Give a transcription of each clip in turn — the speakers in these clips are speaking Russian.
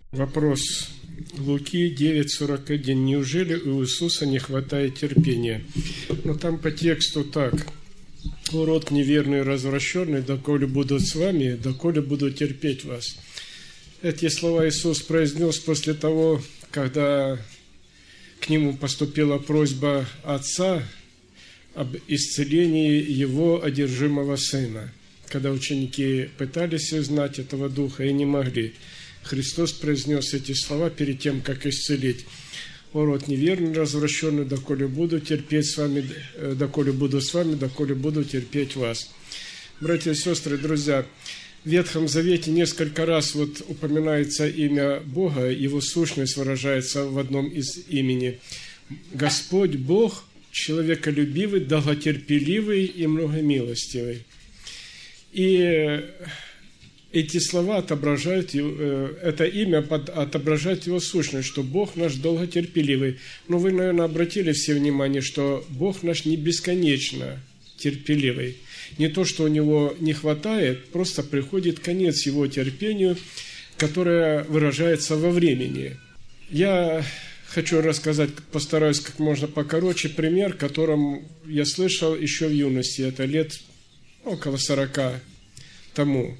Вопрос Луки 9:41. Неужели у Иисуса не хватает терпения? Но там по тексту так. «О, род неверный и развращенный, доколе будут с вами, доколе буду терпеть вас». Эти слова Иисус произнес после того, когда к Нему поступила просьба Отца об исцелении Его одержимого Сына. Когда ученики пытались узнать этого Духа и не могли, Христос произнес эти слова перед тем, как исцелить. «О, род неверный, развращенный, доколе буду терпеть с вами, доколе буду с вами, доколе буду терпеть вас». Братья и сестры, друзья, в Ветхом Завете несколько раз упоминается имя Бога, Его сущность выражается в одном из имени. Господь Бог, человеколюбивый, долготерпеливый и многомилостивый. И эти слова отображают, это имя отображает Его сущность, что Бог наш долготерпеливый. Но вы, наверное, обратили все внимание, что Бог наш не бесконечно терпеливый. Не то, что у Него не хватает, просто приходит конец Его терпению, которое выражается во времени. Я хочу рассказать, постараюсь как можно покороче, пример, которым я слышал еще в юности, это лет около 40 тому.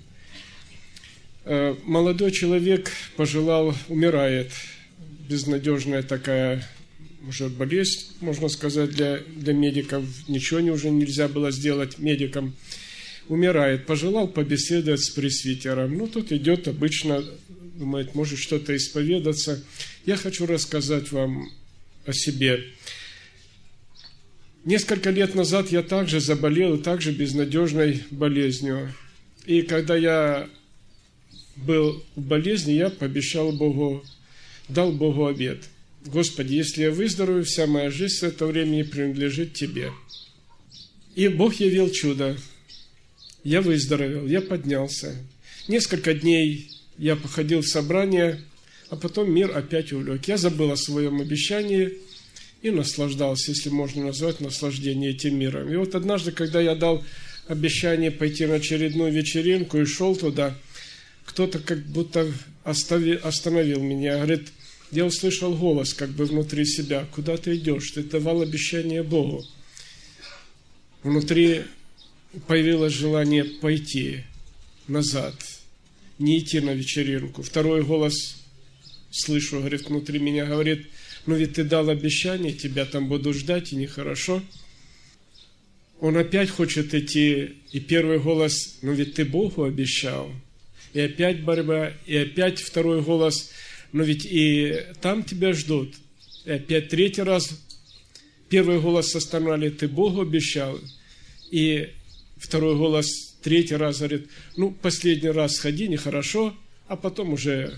Молодой человек умирает, безнадежная такая уже болезнь, можно сказать, для медиков, ничего уже нельзя было сделать медикам. Умирает, пожелал побеседовать с пресвитером. Тут идет обычно, думает, может что-то исповедаться. Я хочу рассказать вам о себе. Несколько лет назад я также заболел, также безнадежной болезнью. И когда я был в болезни, я пообещал Богу, дал Богу обет. Господи, если я выздоровею, вся моя жизнь с этого времени принадлежит Тебе. И Бог явил чудо. Я выздоровел, я поднялся. Несколько дней я походил в собрание, а потом мир опять увлек. Я забыл о своем обещании и наслаждался, если можно назвать наслаждение этим миром. И однажды, когда я дал обещание пойти на очередную вечеринку и шел туда, кто-то как будто остановил меня. Говорит, я услышал голос как бы внутри себя. Куда ты идешь? Ты давал обещание Богу. Внутри появилось желание пойти назад, не идти на вечеринку. Второй голос слышу, говорит, внутри меня, говорит, ведь ты дал обещание, тебя там будут ждать, и нехорошо. Он опять хочет идти, и первый голос, ведь ты Богу обещал. И опять борьба, и опять второй голос, но ведь и там тебя ждут. И опять третий раз первый голос останавливает, ты Богу обещал. И второй голос третий раз говорит, последний раз сходи, нехорошо, а потом уже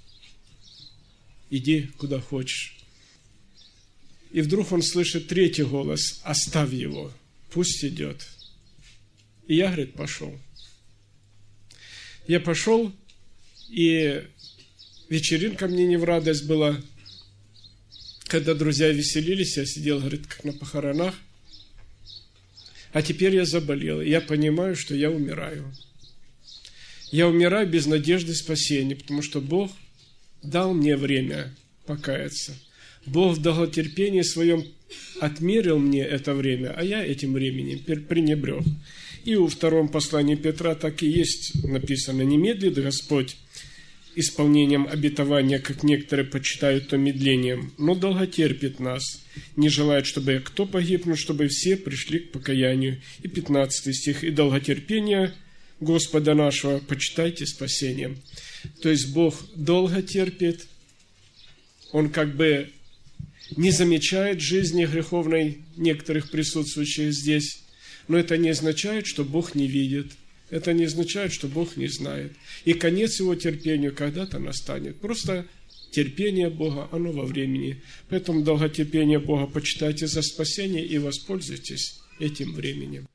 иди куда хочешь. И вдруг он слышит третий голос, оставь его, пусть идет. И я, говорит, пошел. Я пошел, и вечеринка мне не в радость была. Когда друзья веселились, я сидел, говорит, как на похоронах. А теперь я заболел, и я понимаю, что я умираю. Я умираю без надежды спасения, потому что Бог дал мне время покаяться. Бог в долготерпении своем отмерил мне это время, а я этим временем пренебрег. И у втором послании Петра так и есть написано, не медлит Господь исполнением обетования, как некоторые почитают то медлением, но долготерпит нас, не желает, чтобы кто погиб, но чтобы все пришли к покаянию. И 15 стих, и долготерпение Господа нашего почитайте спасением. То есть Бог долго терпит, Он как бы не замечает жизни греховной некоторых присутствующих здесь, но это не означает, что Бог не видит. Это не означает, что Бог не знает. И конец Его терпению когда-то настанет. Просто терпение Бога, оно во времени. Поэтому долготерпение Бога почитайте за спасение и воспользуйтесь этим временем.